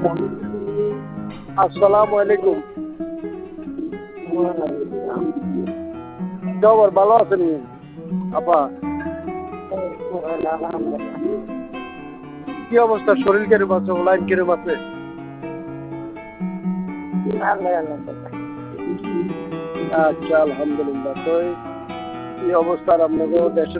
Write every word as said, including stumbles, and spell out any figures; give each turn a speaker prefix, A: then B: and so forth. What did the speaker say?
A: আসসালামু আলাইকুম। খবর ভালো আছেন আপা? কি অবস্থা, শরীর কিরম আছে, লাইন কিরম আছে? আচ্ছা আলহামদুলিল্লাহ। তো কি অবস্থা আপনাদের দেশে?